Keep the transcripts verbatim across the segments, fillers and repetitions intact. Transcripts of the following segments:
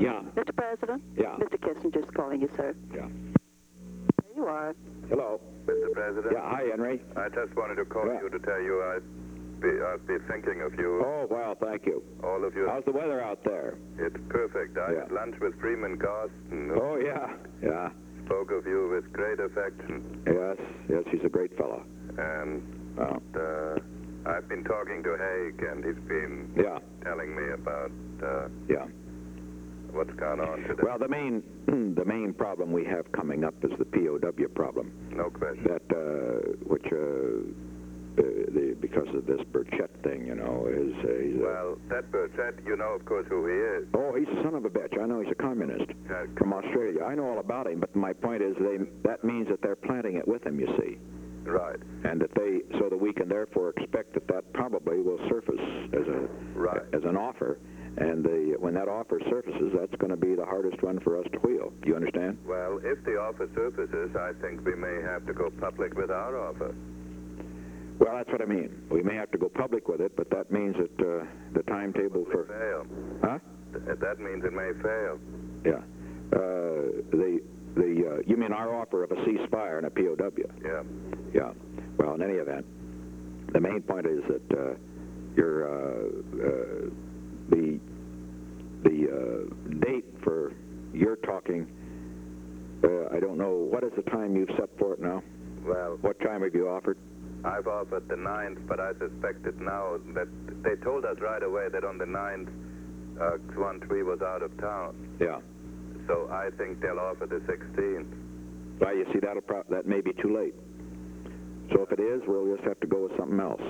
Yeah. Mister President? Yeah. Mister Kissinger's calling you, sir. Yeah. There you are. Hello. Mister President? Yeah, hi, Henry. I just wanted to call Yeah. you to tell you I'd be, I'd be thinking of you. Oh, well, thank you. All of you. How's the weather out there? It's perfect. I Yeah. had lunch with Freeman Garston, who Oh, yeah. Yeah. spoke of you with great affection. Yes. Yes, he's a great fellow. And Oh. uh, I've been talking to Haig, and he's been Yeah. telling me about uh, Yeah. what's gone on today. Well, the main the main problem we have coming up is the P O W problem. No question. That uh, which uh, uh, the because of this Burchett thing, you know, is uh, he's a, Well, that Burchett, you know, of course, who he is. oh, he's a son of a bitch. I know he's a communist Uh, from Australia. I know all about him, but my point is they that means that they're planting it with him, you see. Right. And that they, so that we can therefore expect that that probably will surface as a Right. as an offer, and the when that offer surfaces, that's going to be the hardest one for us to wheel. Do you understand? Well, if the offer surfaces, I think we may have to go public with our offer. Well, that's what I mean. We may have to go public with it, but that means that uh, the timetable for Fail. huh? Th- That means it may fail. Yeah, uh, the the uh, you mean our offer of a ceasefire and a P O W? Yeah. Yeah. Well, in any event, the main point is that uh, your uh, uh, the the uh, date for your talking. Uh, I don't know. What is the time you've set for it now? Well, What time have you offered? I've offered the ninth, but I suspect it now that they told us right away that on the ninth, uh, Xuan Thuy was out of town. Yeah. So I think they'll offer the sixteenth. Well, you see, that'll pro- that may be too late. So if it is, we'll just have to go with something else.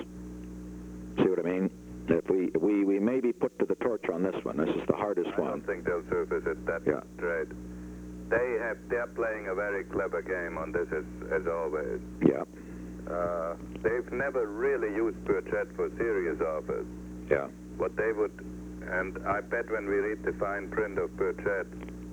See what I mean? If we we we may be put to the torch on this one. This is the hardest I one. don't think they'll surface it that Yeah. straight. They have, they're playing a very clever game on this, as, as always. Yeah. Uh, they've never really used Burchett for serious offers. Yeah. What they would, and I bet when we read the fine print of Burchett,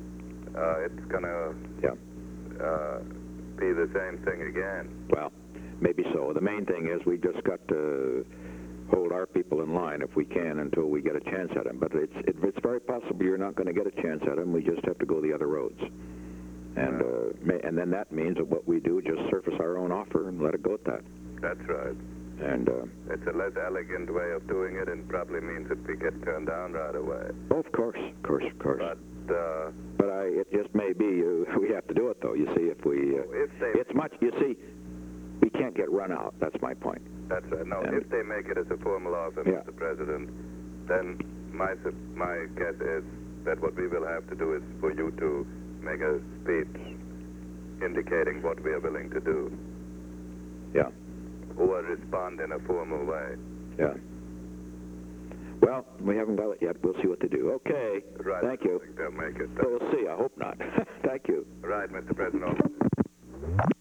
uh, it's going to Yeah. uh, be the same thing again. Well, maybe so. The main thing is we just got to hold our people in line if we can until we get a chance at them. But it's it, it's very possible you're not going to get a chance at them. We just have to go the other roads. And uh, may, and then that means that what we do, just surface our own offer and let it go at that. That's right. And uh, It's a less elegant way of doing it, and probably means that we get turned down right away. oh, of course, of course, of course. But uh, But I, it just may be uh, we have to do it though. You see, if we, uh, if they, it's much. You see, we can't get run out. That's my point. that's right. No, and- if they make it as a formal offer, Yeah. Mister President, then my sup- my guess is that what we will have to do is for you to make a speech indicating what we are willing to do, Yeah, or respond in a formal way. yeah. Well, we haven't got it yet. We'll see what they do. Okay. Right. Thank I you. think they'll make it. Well, we'll see. I hope not. Thank you. Right, Mister President.